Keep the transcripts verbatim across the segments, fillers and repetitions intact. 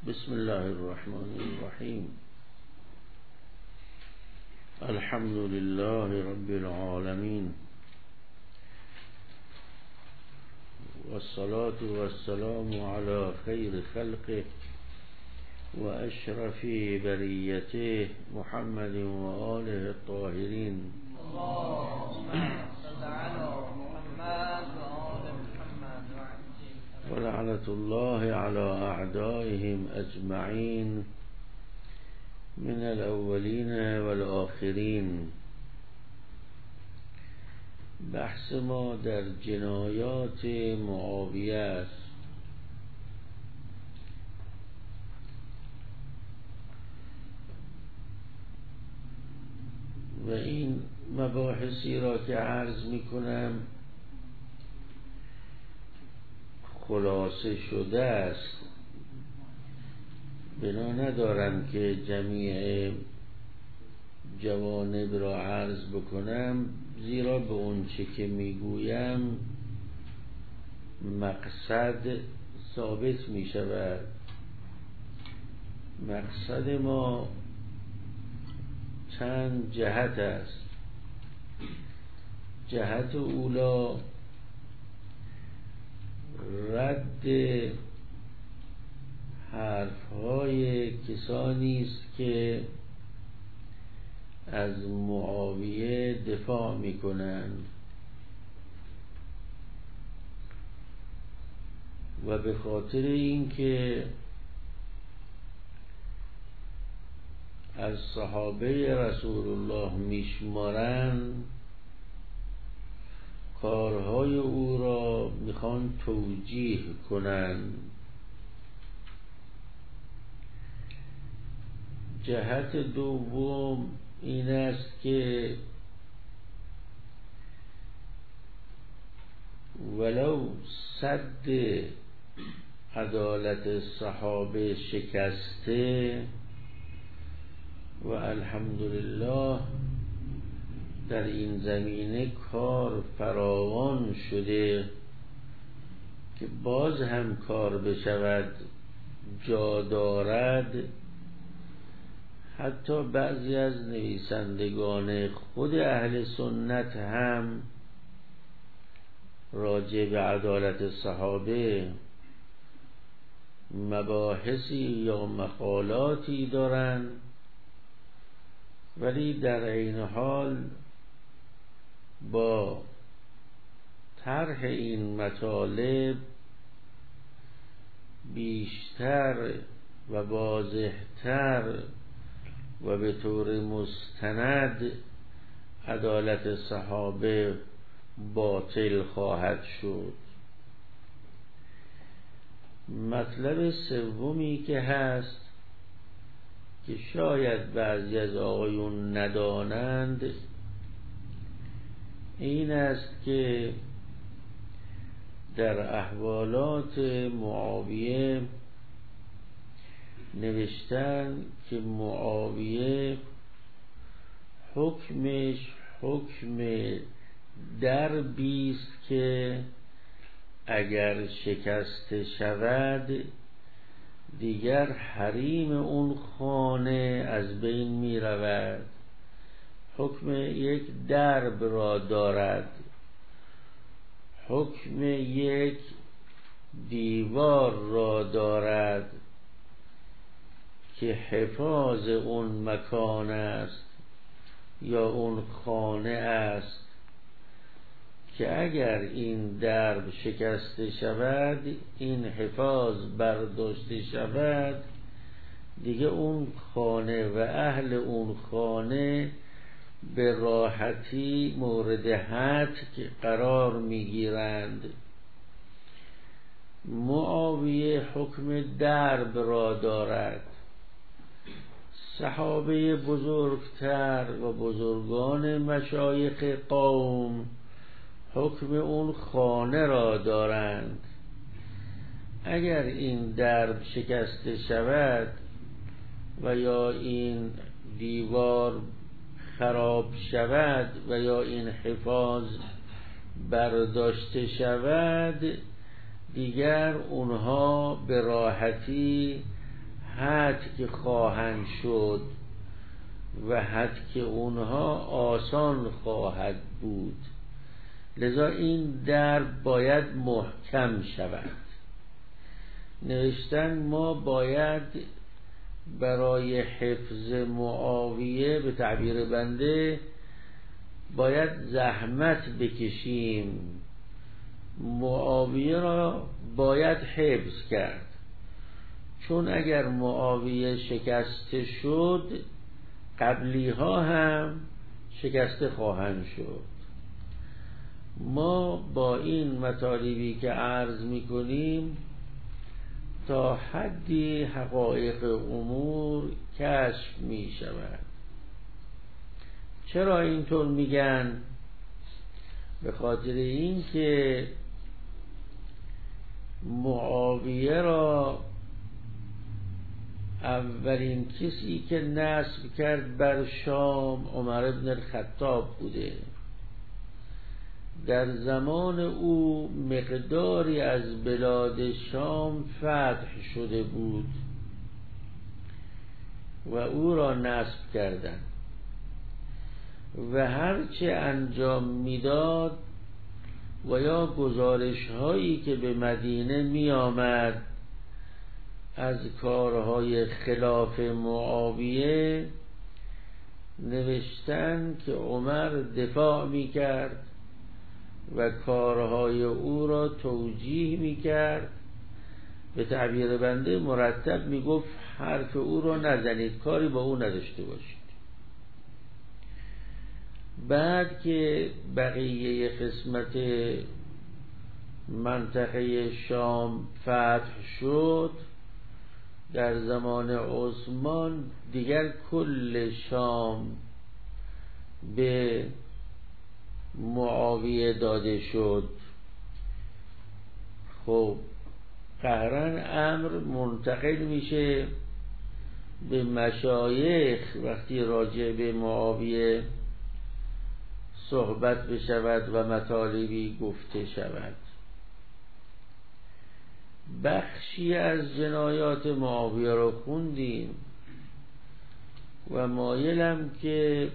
بسم الله الرحمن الرحیم. الحمد لله رب العالمین والصلاة والسلام على خیر خلقه و اشرف بریته محمد و آله الطاهرین. ولعنة الله على أعدائهم أجمعين من الأولين والآخرين. بحث ما در جنایات معاویه است. و این مباحثی را که عرض می کنم خلاصه شده است، بنا ندارم که جمیع جوانب را عرض بکنم، زیرا به اون چه که میگویم مقصد ثابت می شود. مقصد ما چند جهت است. جهت اولا رد حرفهای کسانی است که از معاویه دفاع میکنند و به خاطر اینکه از صحابه رسول الله میشمارند، کارهای او را میخوان توجیه کنند. جهت دوم این است که ولو صد عدالت صحابه شکسته و الحمدلله در این زمینه کار فراوان شده که باز هم کار بشود جا دارد، حتی بعضی از نویسندگان خود اهل سنت هم راجع به عدالت صحابه مباحثی یا مقالاتی دارند، ولی در این حال با طرح این مطالب بیشتر و واضحتر و به طور مستند عدالت صحابه باطل خواهد شد. مطلب سومی که هست که شاید بعضی از آقایون ندانند این است که در احوالات معاویه نوشتن که معاویه حکمش حکم دربی است که اگر شکسته شود دیگر حریم اون خانه از بین می رود. حکم یک درب را دارد، حکم یک دیوار را دارد که حفاظ اون مکان است یا اون خانه است، که اگر این درب شکسته شود، این حفاظ برداشته شود، دیگه اون خانه و اهل اون خانه به راحتی مورد هتک قرار میگیرند. معاویه حکم درب را دارد. صحابه بزرگتر و بزرگان مشایخ قوم حکم اون خانه را دارند. اگر این درب شکسته شود و یا این دیوار خراب شود و یا این حفاظ برداشته شود، دیگر اونها به راحتی حد که خواهند شد و حد که اونها آسان خواهد بود، لذا این در باید محکم شود. نوشتن ما باید برای حفظ معاویه به تعبیر بنده باید زحمت بکشیم، معاویه را باید حفظ کرد، چون اگر معاویه شکسته شد قبلی ها هم شکسته خواهند شد. ما با این مطالبی که عرض میکنیم تا حدی حقایق امور کشف می شود. چرا اینطور میگن؟ به خاطر این که معاویه را اولین کسی که نصب کرد بر شام عمر بن الخطاب بوده. در زمان او مقداری از بلاد شام فتح شده بود و او را نصب کردند و هرچه انجام میداد و یا گزارش هایی که به مدینه می آمد از کارهای خلاف معاویه، نوشتن که عمر دفاع می کرد و کارهای او را توجیه می کرد. به تعبیر بنده مرتب می گفت حرف او را نزنید، کاری با او نداشته باشید. بعد که بقیه قسمت منطقه شام فتح شد در زمان عثمان، دیگر کل شام به معاویه داده شد. خب قهرن امر منتقل میشه به مشایخ وقتی راجع به معاویه صحبت بشود و مطالبی گفته شود. بخشی از جنایات معاویه را خوندیم و مایلم که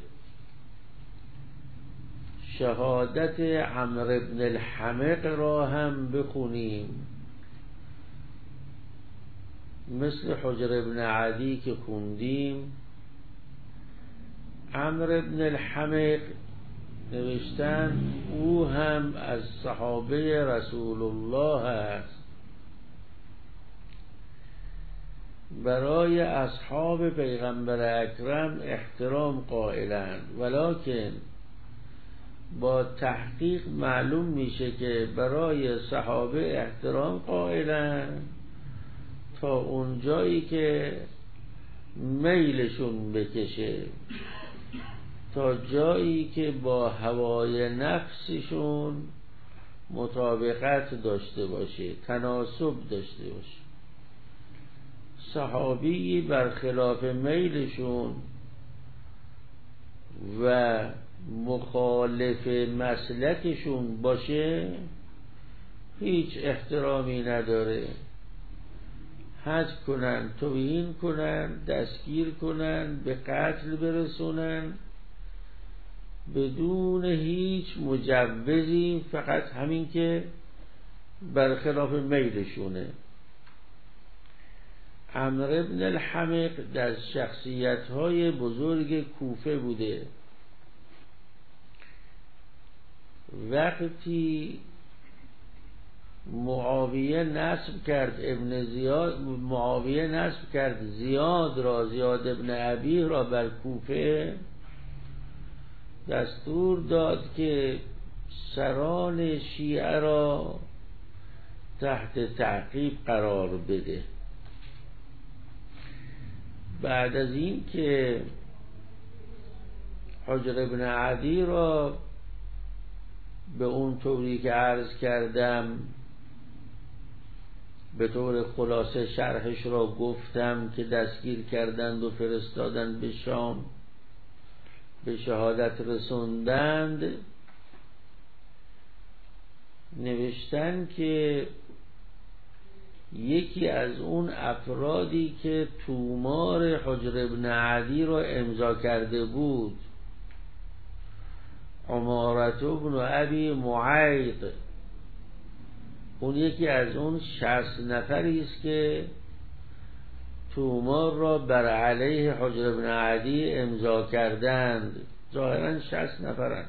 شهادت عمرو بن الحمق را هم بخونیم، مثل حجر بن عدی که خوندیم. عمرو بن الحمق نوشتن او هم از صحابه رسول الله است. برای اصحاب پیغمبر اکرم احترام قائلند، ولکن با تحقیق معلوم میشه که برای صحابه احترام قائلند تا اونجایی که میلشون بکشه، تا جایی که با هوای نفسشون مطابقت داشته باشه، تناسب داشته باشه. صحابی برخلاف میلشون و مخالف مسلکشون باشه هیچ احترامی نداره. حج کنن، توهین کنن، دستگیر کنن، به قتل برسونن بدون هیچ مجوزی، فقط همین که برخلاف میلشونه. عمرو بن الحمق در شخصیت‌های بزرگ کوفه بوده. وقتی معاویه نصب کرد ابن زیاد معاویه نصب کرد زیاد را زیاد ابن ابی را بر کوفه، دستور داد که سران شیعه را تحت تعقیب قرار بده. بعد از این که حجر ابن عدی را به اون طوری که عرض کردم به طور خلاصه شرحش را گفتم که دستگیر کردند و فرستادند به شام، به شهادت رسوندند، نوشتن که یکی از اون افرادی که تومار حجر ابن عدی رو امضا کرده بود، عمارة ابن ابی معیط، اون یکی از اون شصت نفری است که تومار را بر علیه حجر ابن عدی امضا کردند. ظاهرا شصت نفرند.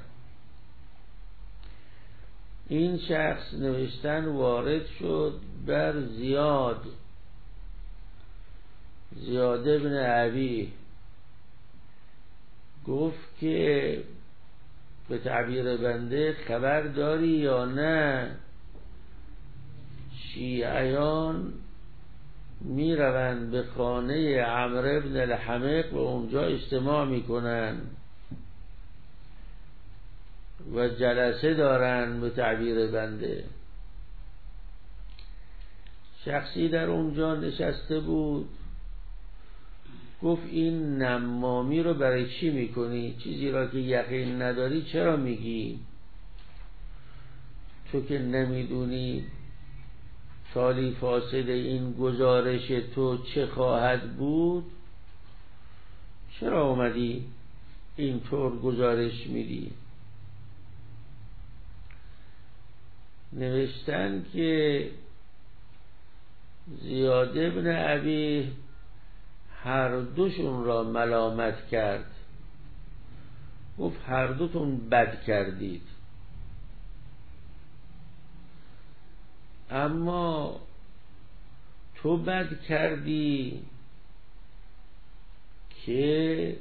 این شخص نوشتن وارد شد بر زیاد زیاد ابن ابی، گفت که به تعبیر بنده خبر داری یا نه شیعیان می روند به خانه عمرو بن الحمق و اونجا اجتماع می کنن و جلسه دارن. به تعبیر بنده شخصی در اونجا نشسته بود، گفت این نمامی رو برای چی میکنی؟ چیزی را که یقین نداری چرا میگی؟ تو که نمیدونی تالی فاسد این گزارش تو چه خواهد بود، چرا اومدی اینطور گزارش میدی؟ نوشتن که زیاد ابن ابی هر دوشون را ملامت کرد، گفت هر دوتون بد کردید، اما تو بد کردی که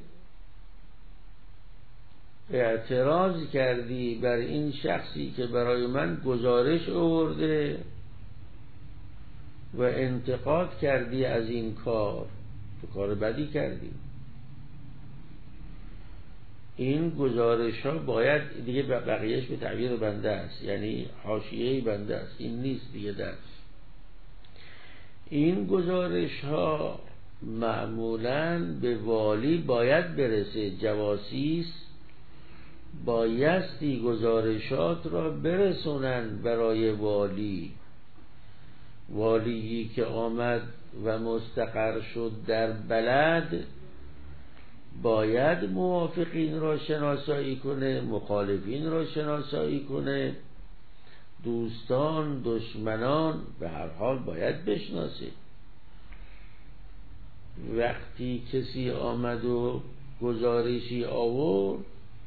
اعتراض کردی بر این شخصی که برای من گزارش آورده و انتقاد کردی از این کار. تو کار بدی کردی. این گزارش ها باید دیگه بقیهش به تعبیر بنده است، یعنی حاشیه بنده است، این نیست دیگه درس. این گزارش ها معمولاً به والی باید برسه. جواسیس بایستی گزارشات را برسونن برای والی. والی که آمد و مستقر شد در بلد باید موافقین را شناسایی کنه، مخالفین را شناسایی کنه، دوستان، دشمنان، به هر حال باید بشناسه. وقتی کسی آمد و گزارشی آورد،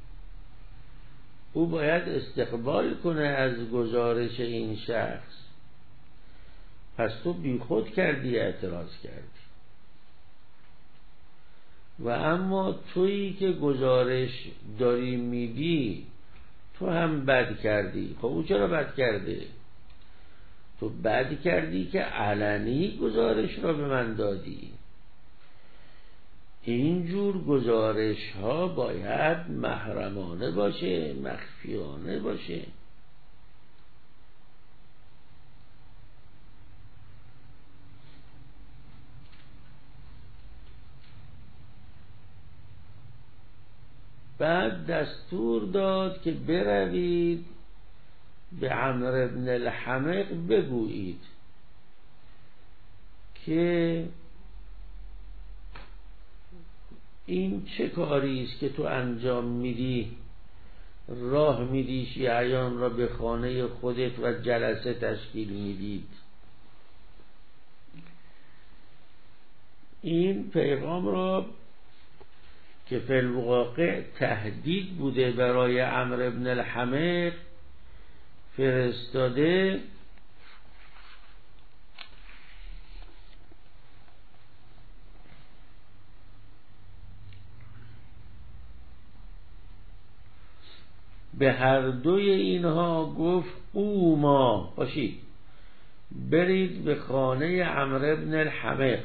او باید استقبال کنه از گزارش این شخص. پس تو بی خود کردی، اعتراض کردی. و اما تویی که گزارش داری میدی تو هم بد کردی. خب او چرا بد کرده؟ تو بد کردی که علنی گزارش را به من دادی. اینجور گزارش ها باید محرمانه باشه، مخفیانه باشه. بعد دستور داد که بروید به عمرو بن الحمق بگویید که این چه کاری است که تو انجام میدی؟ راه میدی شیعیان را به خانه خودت و جلسه تشکیل میدید. این پیغام را که فی الواقع تهدید بوده برای عمرو بن الحمق فرستاده، به هر دوی اینها گفت قوما، باشید برید به خانه عمرو بن الحمق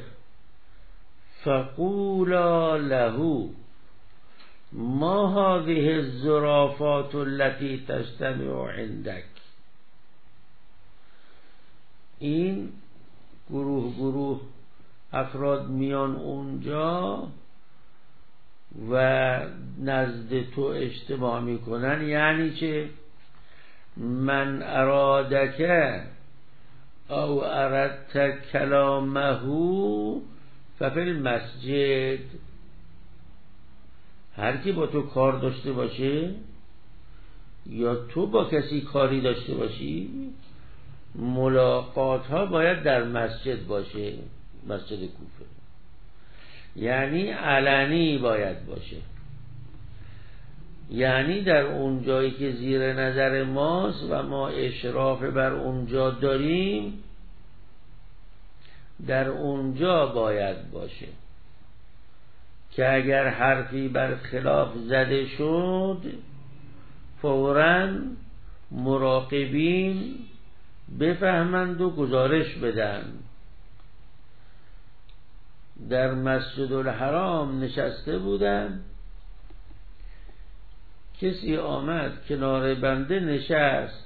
فقولا له ما هذه الزرافات التي تجتمع عندك. این گروه گروه افراد میان اونجا و نزد تو اجتماع میکنن، یعنی چه؟ من ارادک او اردت کلامه ففی المسجد، هر کی با تو کار داشته باشه یا تو با کسی کاری داشته باشی، ملاقات ها باید در مسجد باشه، مسجد کوفه، یعنی علنی باید باشه، یعنی در اون جایی که زیر نظر ماست و ما اشراف بر اونجا داریم، در اونجا باید باشه که اگر حرفی بر خلاف زده شد فوراً مراقبین بفهمند و گزارش بدن. در مسجد الحرام نشسته بودن، کسی آمد کنار بنده نشست،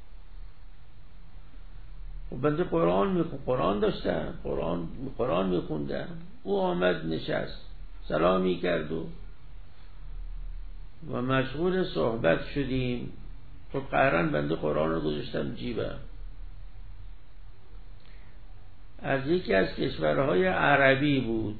و بنده قرآن می قرآن داشتم قرآن قرآن میخوندم، او آمد نشست، سلامی کرد و و مشغول صحبت شدیم. خب قهرن بنده قرآن رو گذاشتم جیبم. از یکی از کشورهای عربی بود،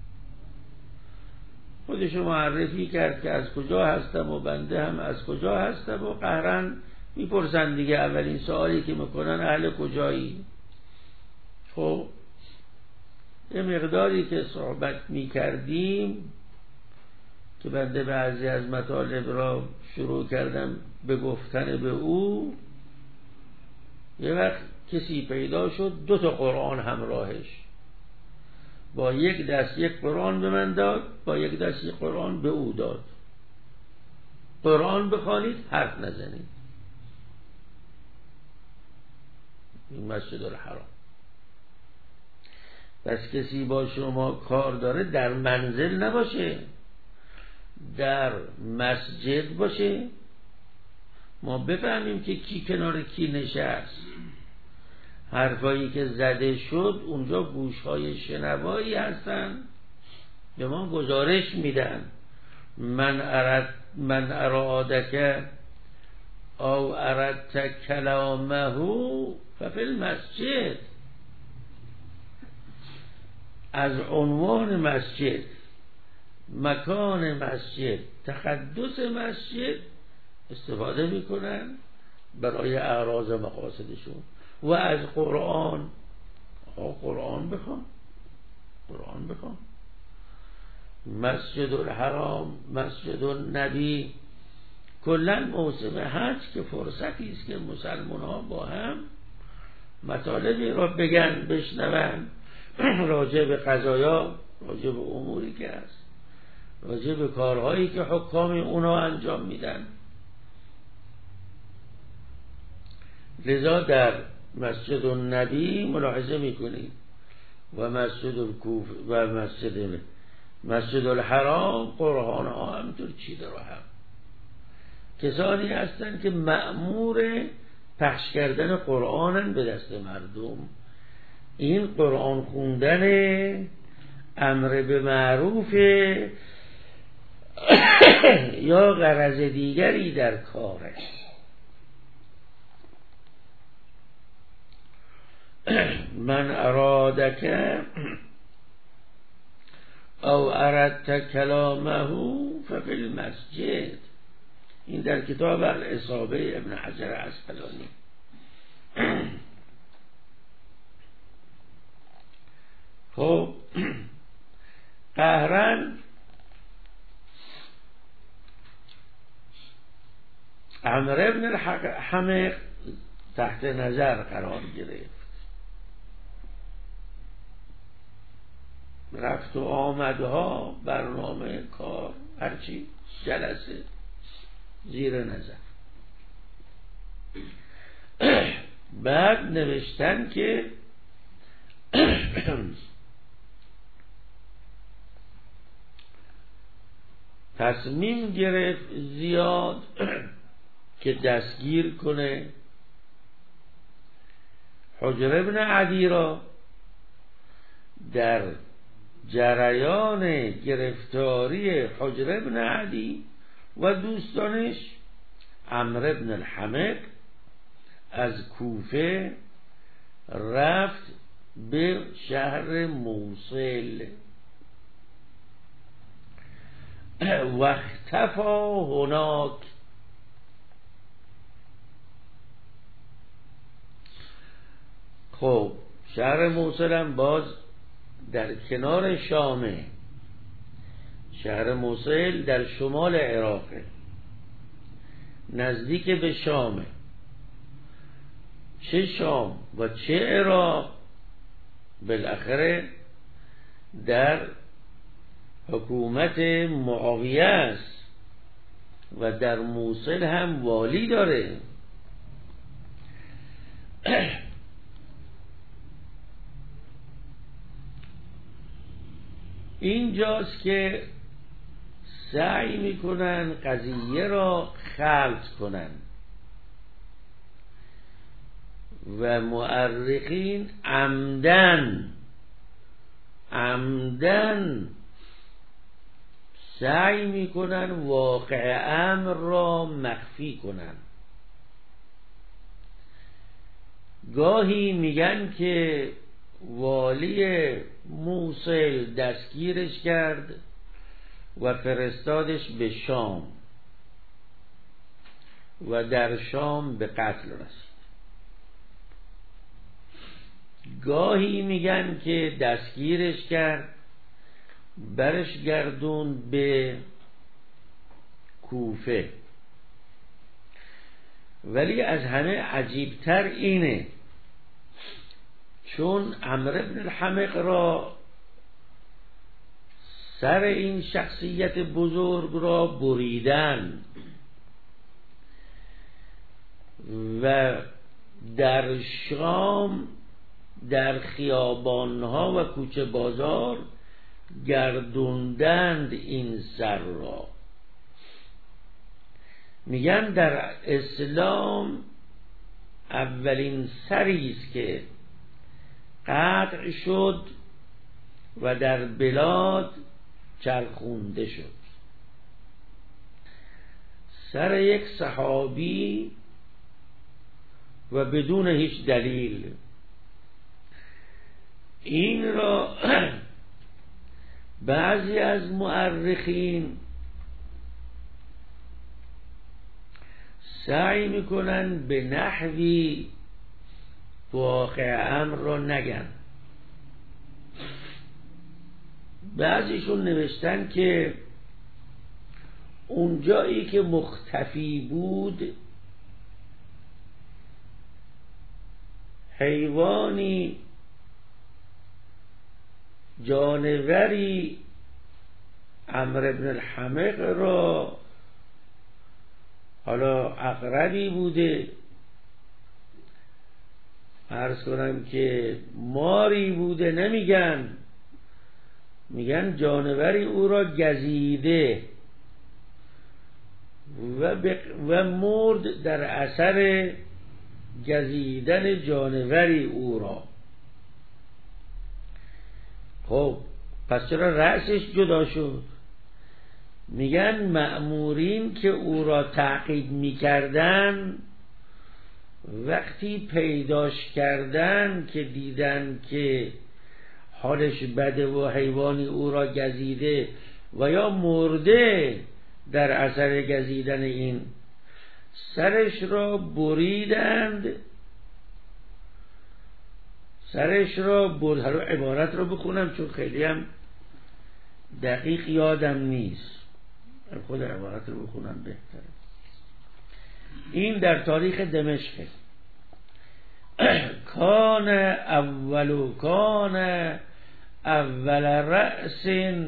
خودشو معرفی کرد که از کجا هستم و بنده هم از کجا هستم، و قهرن میپرسن دیگه، اولین سوالی که میکنن اهل کجایی. خب یه مقداری که صحبت میکردیم که بنده بعضی از مطالب را شروع کردم به گفتن به او، یه وقت کسی پیدا شد دو تا قرآن همراهش، با یک دست یک قرآن به من داد، با یک دست یک قرآن به او داد. قرآن بخوانید، حرف نزنید. این مسجد الحرام. پس کسی با شما کار داره در منزل نباشه، در مسجد باشه، ما بفهمیم که کی کنار کی نشست، حرفایی که زده شد اونجا گوشهای شنوایی هستن، به ما گزارش میدن. من اراد من ارادک او اردت کلامه ففی المسجد. از عنوان مسجد، مکان مسجد، تقدس مسجد استفاده میکنن برای اعراض مقاصدشون. و از قرآن، قرآن بخوان قرآن بخوان مسجد الحرام، مسجد النبی، کلا موسم حج که فرصتی است که مسلمان ها با هم مطالبی را بگن، بشنون، راجع به قضایا، راجع به اموری که هست، راجع به کارهایی که حکام اونا انجام میدن. لذا در مسجد النبی ملاحظه میکنید و مسجد الکوفه و مسجد مسجد الحرام قرآن ها همینطور چیده رو هم کسانی هستند که مأمور پخش کردن قرآن به دست مردم. این قرآن خوندن امر به معروف یا غرض دیگری در کاره. من ارادک او اردت کلامه ففی المسجد. این در کتاب الاصابه ابن حجر عسقلانی. خب قهرن عمرو ابن الحمق تحت نظر قرار گرفت، رفت و آمدها، برنامه کار، هرچی جلسه زیر نظر. بعد نوشتن که تصمیم گرفت زیاد که دستگیر کنه حجر ابن عدی را. در جریان گرفتاری حجر ابن عدی و دوستانش، عمرو ابن الحمق از کوفه رفت به شهر موصل و اختفا هناک. خب شهر موصل هم باز در کنار شامه. شهر موصل در شمال عراقه، نزدیک به شامه. چه شام و چه عراق بالاخره در حکومت معاویه است و در موصل هم والی داره. اینجاست که سعی میکنن قضیه را خلط کنن و مورخین عمدن عمدن سعی میکنن واقع امر را مخفی کنن. گاهی میگن که والی موصل دستگیرش کرد و فرستادش به شام و در شام به قتل رسید. گاهی میگن که دستگیرش کرد برش گردون به کوفه. ولی از همه عجیبتر اینه چون عمرو بن الحمق را سر این شخصیت بزرگ را بریدن و در شام در خیابانها و کوچه بازار گردوندند این سر را. میگن در اسلام اولین سری است که قطع شد و در بلاد چرخونده شد. سر یک صحابی و بدون هیچ دلیل. این را بعضی از مورخین سعی میکنن به نحوی واقع امر را نگن. بعضیشون نوشتن که اونجایی که مختفی بود حیوانی جانوری عمرو بن الحمق را، حالا عقربی بوده، عرض کنم که ماری بوده، نمیگن، میگن جانوری او را گزیده و, بق... و مرد در اثر گزیدن جانوری او را. خب پس چرا رأسش جدا شد؟ میگن مأمورین که او را تعقیب میکردن وقتی پیداش کردن که دیدن که حالش بده و حیوانی او را گزیده و یا مرده در اثر گزیدن این، سرش را بریدند. سرش را برد. حالا عبارت را بخونم چون خیلی هم دقیق یادم نیست، خود عبارت رو بخونم بهتره. این در تاریخ دمشق. کان اول کان اول رأس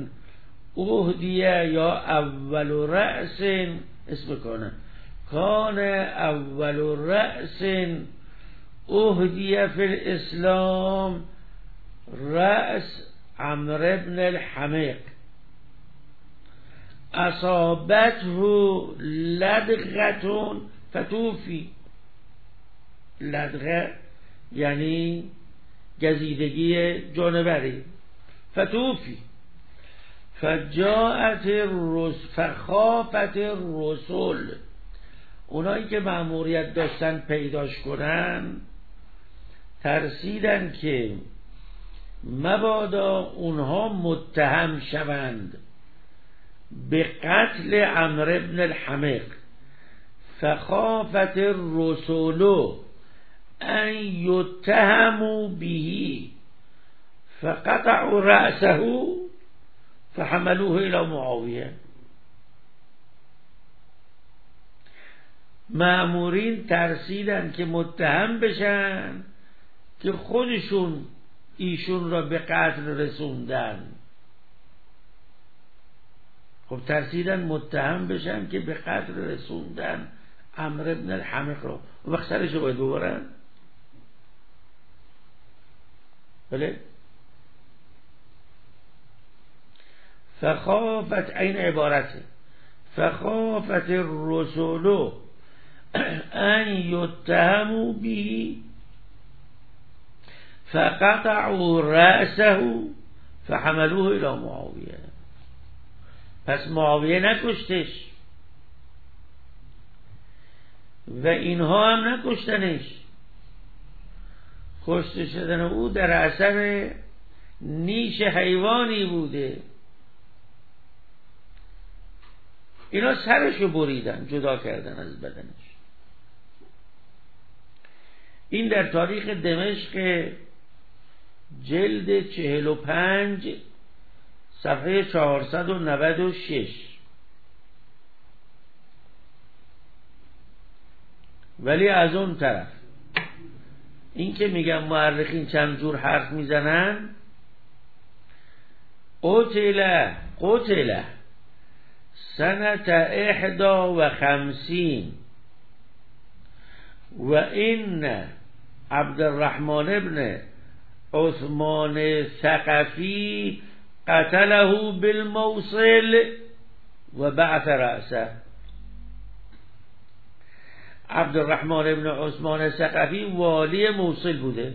اهدیه یا اول رأس اسم کانه کان اول رأس اهدیه فی الاسلام رأس عمرو بن الحمق اصابته لدغه فتوفی. لدغه یعنی گزیدگی جانوری. فتوفی فجاءت الرسل فخافت الرسل، اونایی که مأموریت داشتن پیداش کنن ترسیدن که مبادا اونها متهم شوند به قتل عمرو بن الحمق، فخافت الرسول ان یتهموا به فقطعوا رأسه فحملوه الى معاویه. مأمورین ترسیدن که متهم بشن که خودشون ایشون را به قتل رسوندن. خب ترسیدن متهم بشن که به قتل رسوندن عمرو بن الحمق را، و وقت سرش رو باید ببرن. بله. فخافت، این عبارته، فخافت الرسول ان یتهموا به فقطعوا رأسه فحملوه الى معاویه. پس معاویه نکشتش و اینها هم نکشتنش. کشته شدن او در اثر نیش حیوانی بوده. اینا سرشو بریدن، جدا کردن از بدنش. این در تاریخ دمشق جلد چهل و پنج صفحه چهارصد و نود و شش. ولی از اون طرف این که میگم مورخین چند جور حرف میزنن، قتل قتل سنت احدا و خمسین و این عبد الرحمن ابن عثمان ثقفی قتله بالموصل و بعث رأسه. عبد الرحمن ابن عثمان ثقفی والی موصل بوده،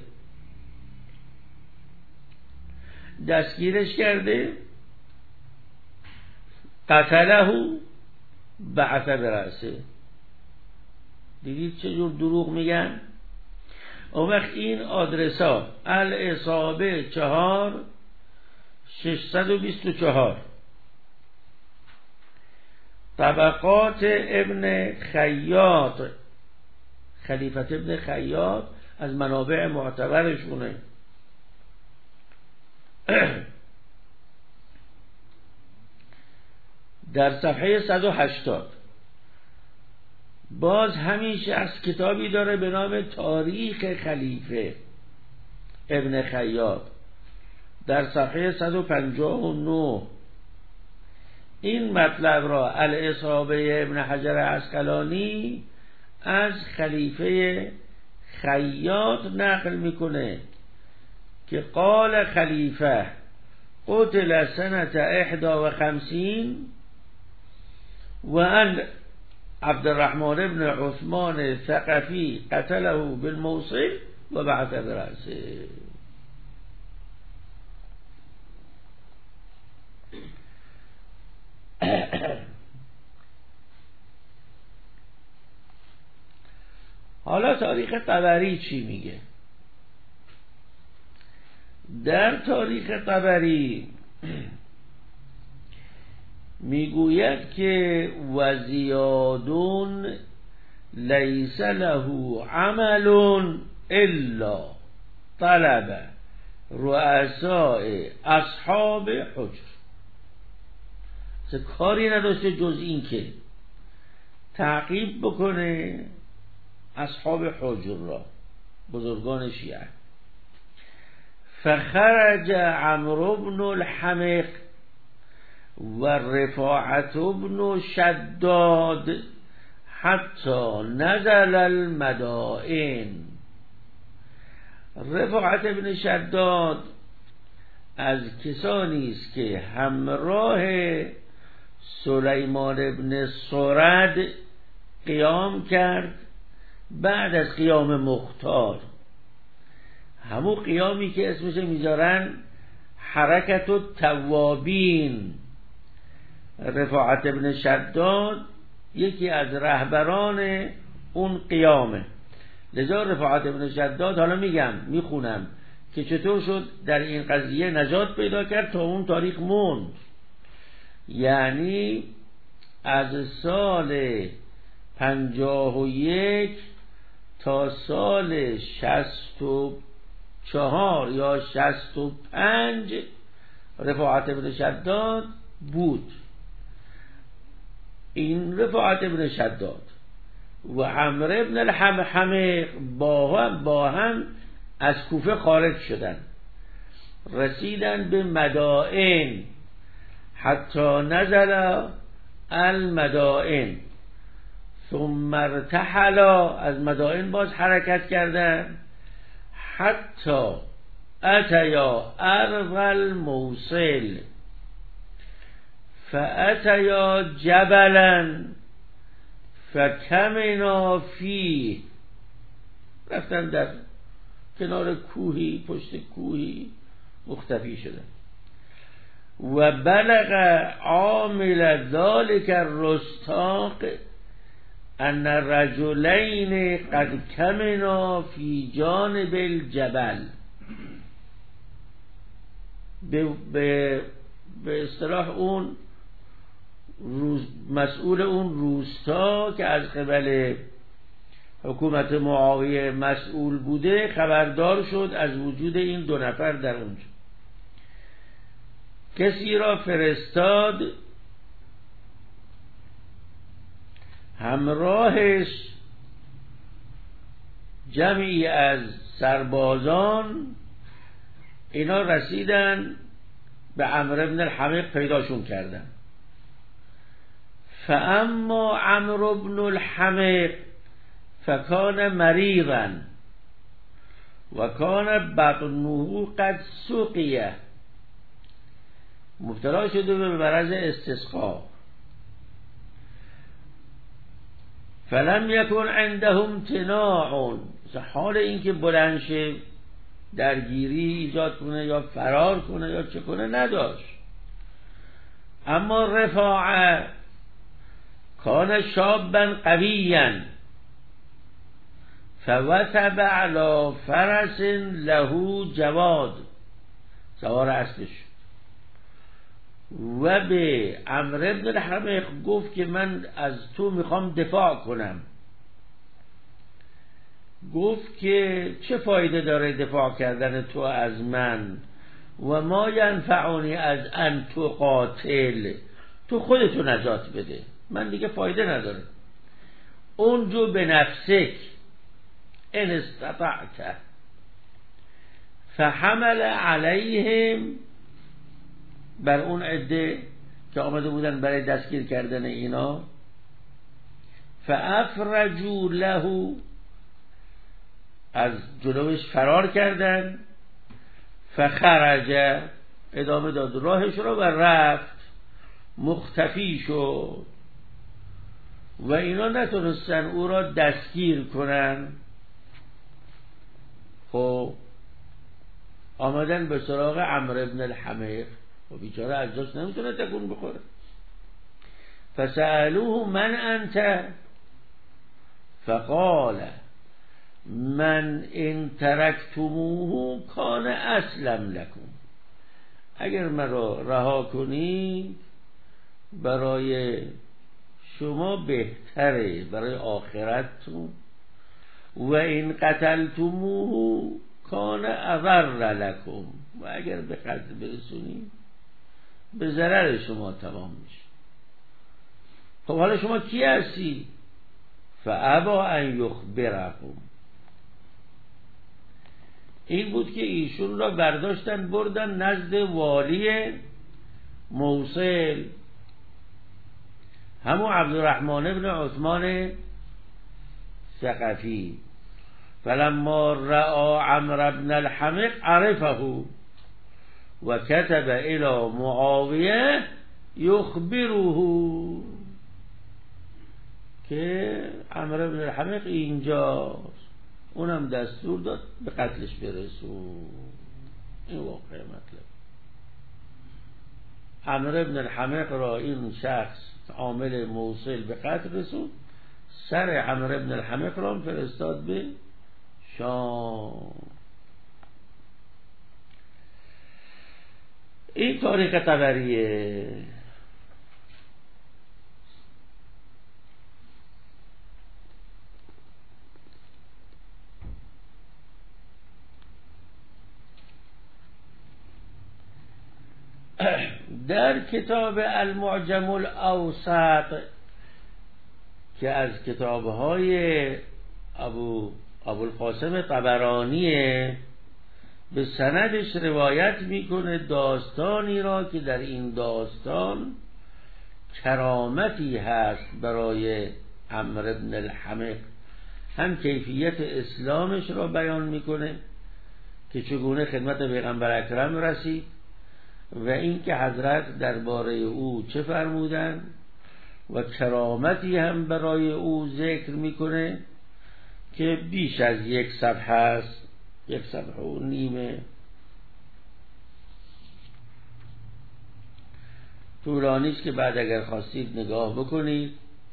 دستگیرش کرده، قتله بعث برأسه. دیدید چجور دروغ میگن؟ اون وقت این آدرس ها الاصابه چهار ششصد و بیست و چهار، طبقات ابن خیاط، خلیفت ابن خیاط از منابع معتبرشونه، در صفحه صد و هشتاد. باز همیشه از کتابی داره به نام تاریخ خلیفه ابن خیاط در صفحه صد و پنجاه و نه این مطلب را الاصابه ابن حجر عسقلانی از خلیفه خیاط نقل میکنه که قال خلیفه قتل سنت احدا و خمسین و ان عبد الرحمن ابن عثمان ثقفی قتله بالموصل و بعث برأسه. حالا تاریخ طبری چی میگه؟ در تاریخ طبری میگوید که وزیادون لیس له عمل الا طلب رؤساء اصحاب حجر. کاری نداشته جز این که تعقیب بکنه اصحاب حجر را، بزرگان شیعه. فخرج عمرو بن الحمق و رفاعت بن شداد حتی نزل المدائن. رفاعت بن شداد از کسانی است که همراه سلیمان ابن سرد قیام کرد بعد از قیام مختار، همون قیامی که اسمش میذارن حرکت التوابین. رفاعت ابن شداد یکی از رهبران اون قیامه، لذا رفاعت ابن شداد، حالا میگم میخونم که چطور شد در این قضیه نجات پیدا کرد تا اون تاریخ موند. یعنی از سال پنجاه و یک تا سال شصت و چهار یا شصت و پنج رفاعت ابن شداد بود. این رفاعت ابن شداد و عمرو ابن الحمق با هم, با هم از کوفه خارج شدن، رسیدن به مدائن، حتی نزل المدائن ثم ارتحلا، از مدائن باز حرکت کردن حتی اتیا ارض الموصل فاتیا جبلا فکمنا فیه، رفتن در کنار کوهی، پشت کوهی مختفی شدن. و بلغ عامل ذلك الرستاق ان رجلین قد کمنا فی جانب الجبل، به به به اصطلاح اون روز مسئول اون روستا که از قبل حکومت معاویه مسئول بوده خبردار شد از وجود این دو نفر در اونجا. کسی را فرستاد همراهش جمعی از سربازان، اینا رسیدن به عمرو بن الحمق، پیداشون کردن. فاما عمرو بن الحمق فکان مریضا و کان بطنه قد سقیه، مبتلا شده به مرض استسقا. فلم یکن عندهم امتناع، حال این که بلند شه درگیری ایجاد کنه یا فرار کنه یا چه کنه نداشت. اما رفاعه کان شابا قویا فوثب علی فرس له جواد، سوار اسبش، و به عمرو بن الحمق گفت که من از تو میخوام دفاع کنم. گفت که چه فایده داره دفاع کردن تو از من، و ما ینفعنی از ان تو قاتل، تو خودتو نجات بده، من دیگه فایده نداره. اونجو به نفسک ان استطعت فحمل علیهم، بر اون عده که آمده بودن برای دستگیر کردن اینا، فافرجوا له، از جلوش فرار کردن، فخرج، ادامه داد راهش رو و رفت، مختفی شد و اینا نتونستن او را دستگیر کنن. خب آمدن به سراغ عمرو بن الحمق و بیچاره از جاش نمیتونه تکون بخوره. فسألوه من انت فقال من ان ترکتموه کان اسلم لکم، اگر من را رها کنید برای شما بهتره، برای آخرتتون. و این قتلتموه کان اضر لکم، و اگر به قتل برسونید به ضرر شما تمام میشه. خب حالا شما کی هستی؟ فابا ان یخبرکم، این بود که ایشون را برداشتن بردن نزد والی موصل، همون عبدالرحمن ابن عثمان ثقفی. فلما رأى عمرو بن الحمق عرفه و كتب الى معاویه یخبره، که عمرو بن الحمق اینجاست، اونم دستور داد به قتلش برسون. این واقعه مطلب. عمرو بن الحمق را این شخص عامل موصل به قتل رسون، سر عمرو بن الحمق را فرستاد به شام. این تاریخ طبریه. در کتاب المعجم الاوسط که از کتابهای ابو ابوالقاسم طبرانیه، به سندش روایت میکنه داستانی را که در این داستان کرامتی هست برای عمرو بن الحمق. هم کیفیت اسلامش را بیان میکنه که چگونه خدمت پیغمبر اکرم رسید و اینکه حضرت درباره او چه فرمودند، و کرامتی هم برای او ذکر میکنه که بیش از یک صفحه است، یک صفحه و نیمه، طولانی است که بعد اگر خواستید نگاه بکنید.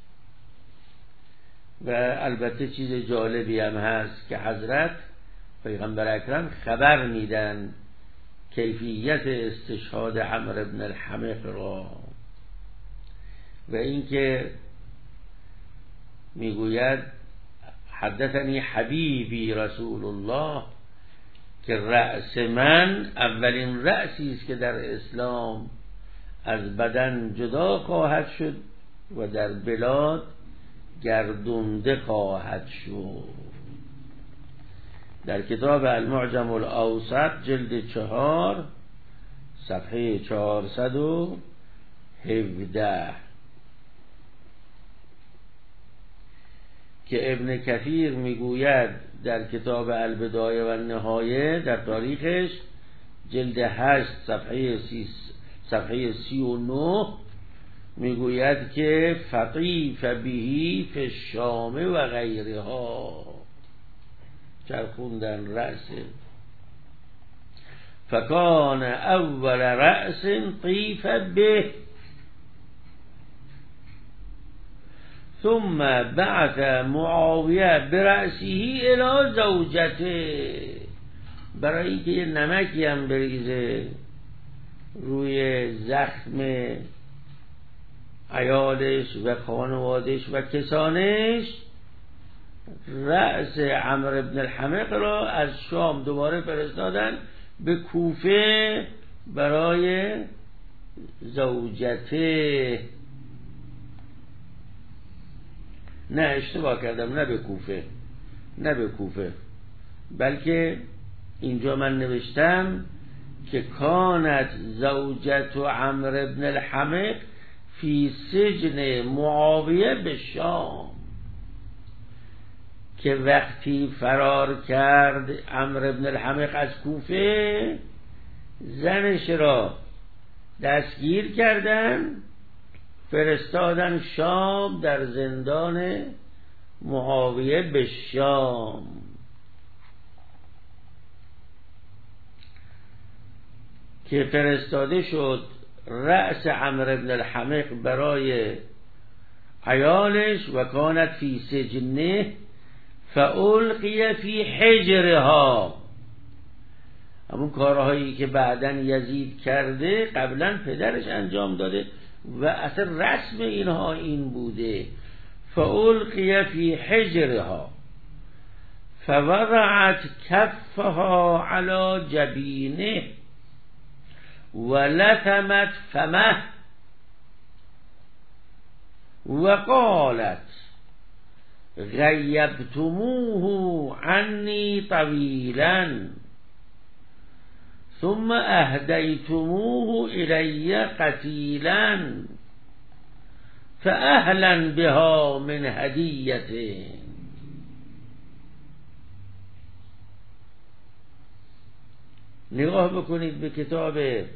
و البته چیز جالبی هم هست که حضرت پیغمبر اکرم خبر میدن کیفیت استشهاد عمرو بن الحمق را، و اینکه میگوید حدثنی حبیبی رسول الله، که رأس من اولین رأسی است که در اسلام از بدن جدا خواهد شد و در بلاد گردونده خواهد شد. در کتاب المعجم الاوسط جلد چهار صفحه چهارصد و هفده که ابن کثیر میگوید در کتاب البدایه و النهایه در تاریخش جلد هشت صفحه سی صفحه سی و نه میگوید که فطیف بهی فی الشام و غیرها، چرخوندن رأسه، فکان اول رأس طیف به ثم بعث معاویه برأسه الى زوجته، برای اینکه یه نمکی هم بریزه روی زخم عیالش و خانوادش و کسانش، رأس عمرو بن الحمق را از شام دوباره فرستادن به کوفه برای زوجته. نه اشتباه کردم، نه به کوفه، نه به کوفه، بلکه اینجا من نوشتم که کانت زوجت عمرو بن الحمق فی سجن معاویه به شام، که وقتی فرار کرد عمرو بن الحمق از کوفه، زنش را دستگیر کردن فرستادن شام، در زندان معاویه به شام. که فرستاده شد رأس عمرو بن الحمق برای عیالش و کانت فی سجنه فالقی فی حجرها، همون کارهایی که بعدن یزید کرده قبلا پدرش انجام داده و اصلا رسم اینها این بوده. فالقی فی حجرها فوضعت کفها علی جبینه ولثمت فمه وقالت غیبتموه عنی طویلا ثم اهدیتموه الی قتیلا فاهلا بها من هدیته. نگاه بکنید به کتاب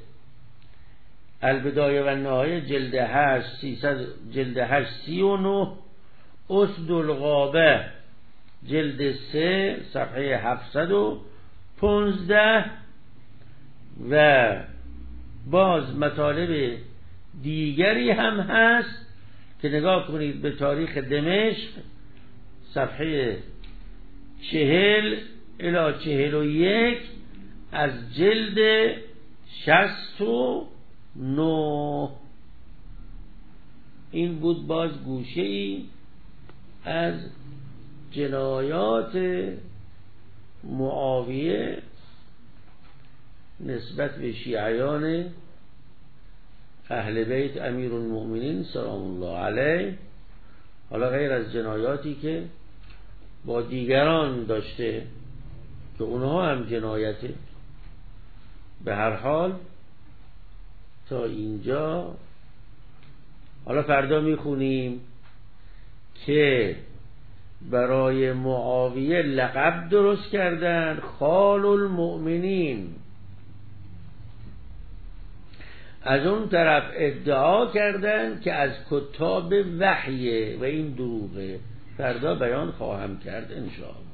البدایه و النهایه جلد هشت سیصد جلد هشت سی و نه، اسد الغابه جلد سه صفحه هفتصد و پانزده، و باز مطالب دیگری هم هست که نگاه کنید به تاریخ دمشق صفحه چهل الی چهل و یک از جلد شصت و نه. این بود باز گوشه ای از جنایات معاویه نسبت به شیعیان اهل بیت امیر المؤمنین سلام الله علیه، حالا غیر از جنایاتی که با دیگران داشته که اونها هم جنایته. به هر حال تا اینجا. حالا فردا میخونیم که برای معاویه لقب درست کردن خال المؤمنین، از اون طرف ادعا کردن که از کتاب وحیه و این دروغه. فردا بیان خواهم کرد انشاءالله.